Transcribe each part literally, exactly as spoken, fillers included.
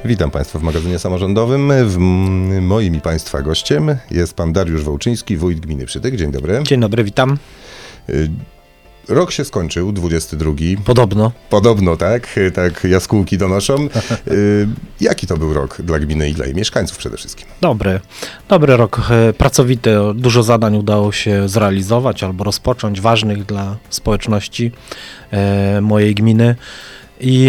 Witam Państwa w magazynie samorządowym. W moim i Państwa gościem jest Pan Dariusz Wołczyński, wójt gminy Przytyk. Dzień dobry. Dzień dobry, witam. Rok się skończył, dwudziesty drugi. Podobno. Podobno, tak. Tak jaskółki donoszą. Jaki to był rok dla gminy i dla jej mieszkańców przede wszystkim? Dobry. Dobry rok. Pracowity. Dużo zadań udało się zrealizować albo rozpocząć, ważnych dla społeczności e, mojej gminy. I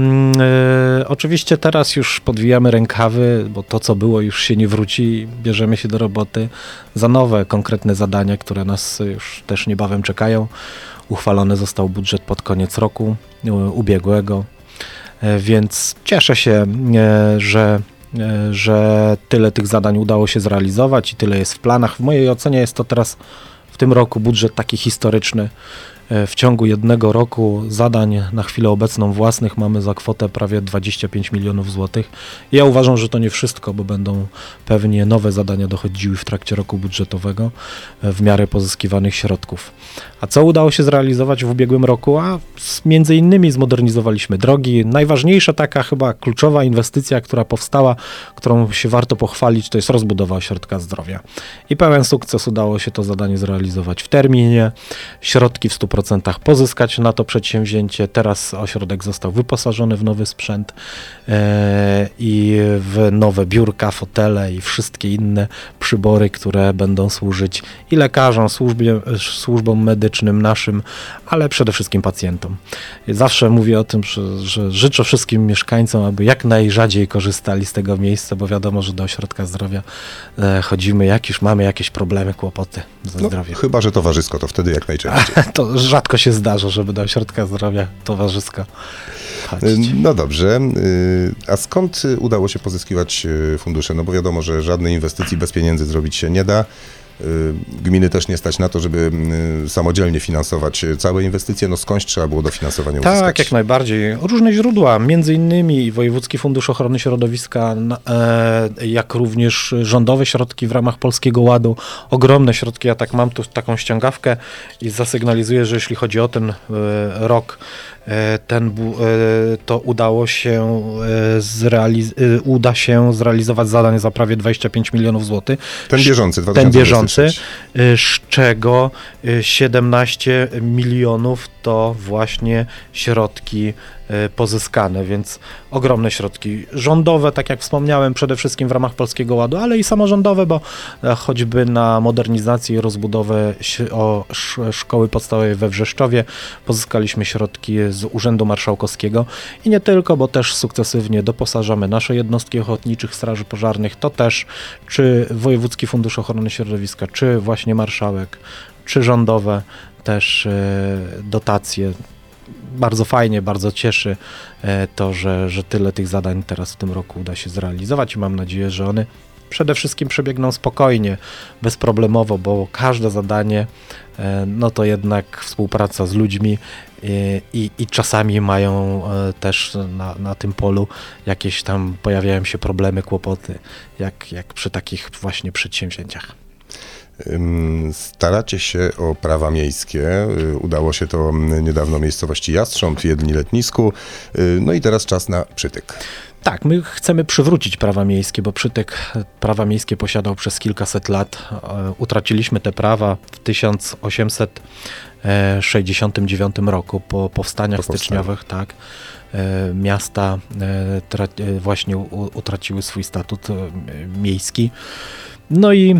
y, oczywiście teraz już podwijamy rękawy, bo to co było już się nie wróci i bierzemy się do roboty za nowe, konkretne zadania, które nas już też niebawem czekają. Uchwalony został budżet pod koniec roku y, ubiegłego, y, więc cieszę się, y, że, y, że tyle tych zadań udało się zrealizować i tyle jest w planach. W mojej ocenie jest to teraz w tym roku budżet taki historyczny. W ciągu jednego roku zadań na chwilę obecną własnych mamy za kwotę prawie dwadzieścia pięć milionów złotych. Ja uważam, że to nie wszystko, bo będą pewnie nowe zadania dochodziły w trakcie roku budżetowego w miarę pozyskiwanych środków. A co udało się zrealizować w ubiegłym roku? A między innymi zmodernizowaliśmy drogi. Najważniejsza taka chyba kluczowa inwestycja, która powstała, którą się warto pochwalić, to jest rozbudowa ośrodka zdrowia. I pełen sukces udało się to zadanie zrealizować w terminie. Środki w stu procentach pozyskać na to przedsięwzięcie. Teraz ośrodek został wyposażony w nowy sprzęt e, i w nowe biurka, fotele i wszystkie inne przybory, które będą służyć i lekarzom, służbie, służbom medycznym naszym, ale przede wszystkim pacjentom. Zawsze mówię o tym, że, że życzę wszystkim mieszkańcom, aby jak najrzadziej korzystali z tego miejsca, bo wiadomo, że do ośrodka zdrowia e, chodzimy, jak już mamy jakieś problemy, kłopoty ze no, zdrowiem. Chyba że towarzysko, to wtedy jak najczęściej. To rzadko się zdarza, żeby do ośrodka zdrowia towarzysko chodzić. No dobrze, a skąd udało się pozyskiwać fundusze? No bo wiadomo, że żadnej inwestycji bez pieniędzy zrobić się nie da. Gminy też nie stać na to, żeby samodzielnie finansować całe inwestycje. No skądś trzeba było dofinansowanie uzyskać? Tak, jak najbardziej. Różne źródła, między innymi Wojewódzki Fundusz Ochrony Środowiska, jak również rządowe środki w ramach Polskiego Ładu. Ogromne środki. Ja tak mam tu taką ściągawkę i zasygnalizuję, że jeśli chodzi o ten rok, ten, to udało się zrealiz- uda się zrealizować zadanie za prawie dwadzieścia pięć milionów złotych. Ten bieżący, dwa Ten tysiące bieżący, dwudziesty z czego siedemnaście milionów to właśnie środki pozyskane, więc ogromne środki rządowe, tak jak wspomniałem, przede wszystkim w ramach Polskiego Ładu, ale i samorządowe, bo choćby na modernizację i rozbudowę o szkoły podstawowej we Wrzeszczowie pozyskaliśmy środki z Urzędu Marszałkowskiego i nie tylko, bo też sukcesywnie doposażamy nasze jednostki ochotniczych straży pożarnych, to też czy Wojewódzki Fundusz Ochrony Środowiska, czy właśnie marszałek, czy rządowe też dotacje. Bardzo fajnie, bardzo cieszy to, że, że tyle tych zadań teraz w tym roku uda się zrealizować i mam nadzieję, że one przede wszystkim przebiegną spokojnie, bezproblemowo, bo każde zadanie no to jednak współpraca z ludźmi i, i, i czasami mają też na, na tym polu jakieś tam pojawiają się problemy, kłopoty, jak, jak przy takich właśnie przedsięwzięciach. Staracie się o prawa miejskie. Udało się to niedawno w miejscowości Jastrząb, w Jedni-Letnisku. No i teraz czas na Przytyk. Tak, my chcemy przywrócić prawa miejskie, bo Przytyk prawa miejskie posiadał przez kilkaset lat. Utraciliśmy te prawa w tysiąc osiemset sześćdziesiątym dziewiątym roku po powstaniach po styczniowych, tak. Miasta właśnie utraciły swój statut miejski. No i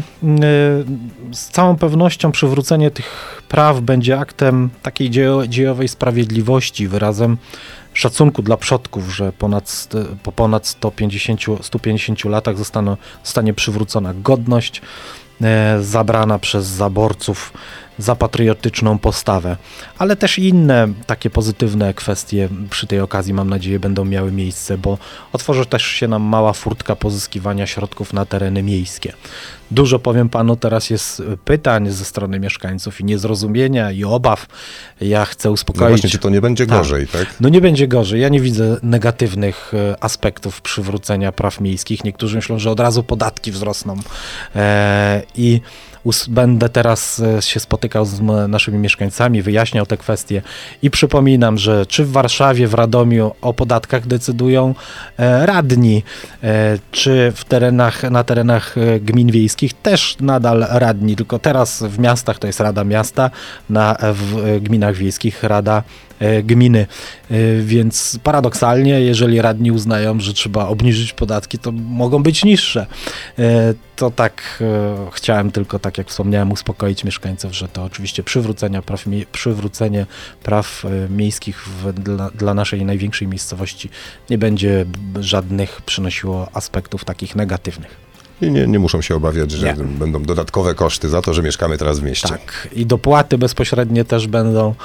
z całą pewnością przywrócenie tych praw będzie aktem takiej dziejowej sprawiedliwości, wyrazem szacunku dla przodków, że ponad, po ponad stu pięćdziesięciu latach zostaną, zostanie przywrócona godność zabrana przez zaborców za patriotyczną postawę, ale też inne takie pozytywne kwestie przy tej okazji, mam nadzieję, będą miały miejsce, bo otworzy też się nam mała furtka pozyskiwania środków na tereny miejskie. Dużo, powiem panu, teraz jest pytań ze strony mieszkańców i niezrozumienia i obaw. Ja chcę No uspokoić. właśnie, czy to nie będzie Tak. gorzej, tak? No nie będzie gorzej. Ja nie widzę negatywnych e, aspektów przywrócenia praw miejskich. Niektórzy myślą, że od razu podatki wzrosną. E, I us- będę teraz e, się spotykał z m- naszymi mieszkańcami, wyjaśniał te kwestie i przypominam, że czy w Warszawie, w Radomiu o podatkach decydują e, radni, e, czy w terenach, na terenach e, gmin wiejskich też nadal radni, tylko teraz w miastach to jest Rada Miasta, na, w e, gminach wiejskich Rada e, Gminy. E, Więc paradoksalnie, jeżeli radni uznają, że trzeba obniżyć podatki, to mogą być niższe. E, To tak e, chciałem tylko, tak jak wspomniałem, uspokoić mieszkańców, że to oczywiście przywrócenia praw, mie- przywrócenie praw e, miejskich w, dla, dla naszej największej miejscowości nie będzie b- żadnych przynosiło aspektów takich negatywnych. I nie, nie muszą się obawiać, że Nie. będą dodatkowe koszty za to, że mieszkamy teraz w mieście. Tak, i dopłaty bezpośrednie też będą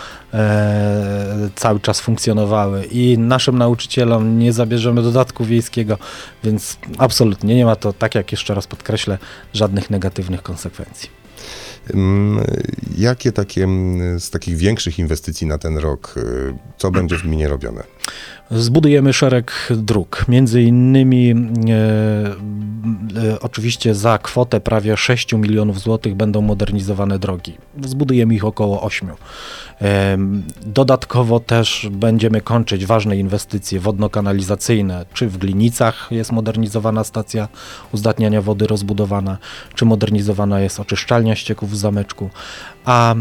e, cały czas funkcjonowały i naszym nauczycielom nie zabierzemy dodatku wiejskiego, więc absolutnie nie ma to, tak jak jeszcze raz podkreślę, żadnych negatywnych konsekwencji. Mm, Jakie takie mm, z takich większych inwestycji na ten rok, y, co będzie w gminie robione? Zbudujemy szereg dróg, między innymi e, e, oczywiście za kwotę prawie sześć milionów złotych będą modernizowane drogi. Zbudujemy ich około ośmiu. E, dodatkowo też będziemy kończyć ważne inwestycje wodno-kanalizacyjne, czy w Glinicach jest modernizowana stacja uzdatniania wody rozbudowana, czy modernizowana jest oczyszczalnia ścieków w Zameczku, a e,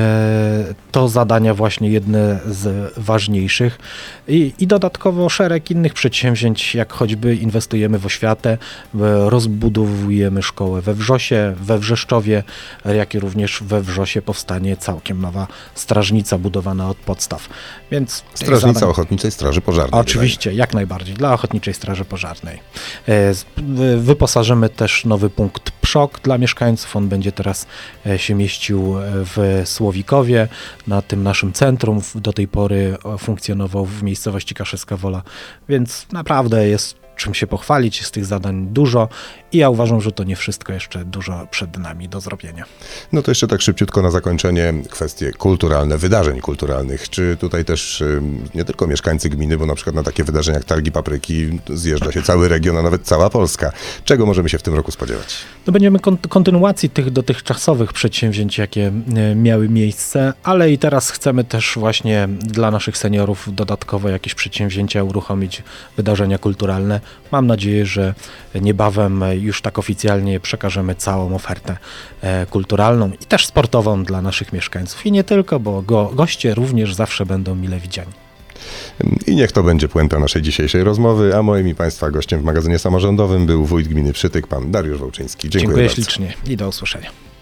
to zadania właśnie jedne z ważniejszych. I, I dodatkowo szereg innych przedsięwzięć, jak choćby inwestujemy w oświatę, w- rozbudowujemy szkołę we Wrzosie, we Wrzeszczowie, jak i również we Wrzosie powstanie całkiem nowa strażnica budowana od podstaw. Więc tych Strażnica zadań- Ochotniczej Straży Pożarnej. Oczywiście, jak najbardziej, dla Ochotniczej Straży Pożarnej. E, z- wy- Wyposażymy też nowy punkt PSZOK dla mieszkańców. On będzie teraz e, się mieścił e, w Słowikowie, na tym naszym centrum. W- Do tej pory e, funkcjonował w miejscowości Kaszewska Wola, więc naprawdę jest czym się pochwalić, jest tych zadań dużo i ja uważam, że to nie wszystko, jeszcze dużo przed nami do zrobienia. No to jeszcze tak szybciutko na zakończenie kwestie kulturalne, wydarzeń kulturalnych. Czy tutaj też y, nie tylko mieszkańcy gminy, bo na przykład na takie wydarzenia jak Targi Papryki zjeżdża się cały region, a nawet cała Polska. Czego możemy się w tym roku spodziewać? No będziemy kont- kontynuacji tych dotychczasowych przedsięwzięć, jakie e, miały miejsce, ale i teraz chcemy też właśnie dla naszych seniorów dodatkowo jakieś przedsięwzięcia uruchomić, wydarzenia kulturalne. Mam nadzieję, że niebawem już tak oficjalnie przekażemy całą ofertę e, kulturalną i też sportową dla naszych mieszkańców. I nie tylko, bo go, goście również zawsze będą mile widziani. I niech to będzie puenta naszej dzisiejszej rozmowy, a moim i Państwa gościem w magazynie samorządowym był wójt gminy Przytyk, pan Dariusz Wołczyński. Dziękuję, Dziękuję bardzo. ślicznie i do usłyszenia.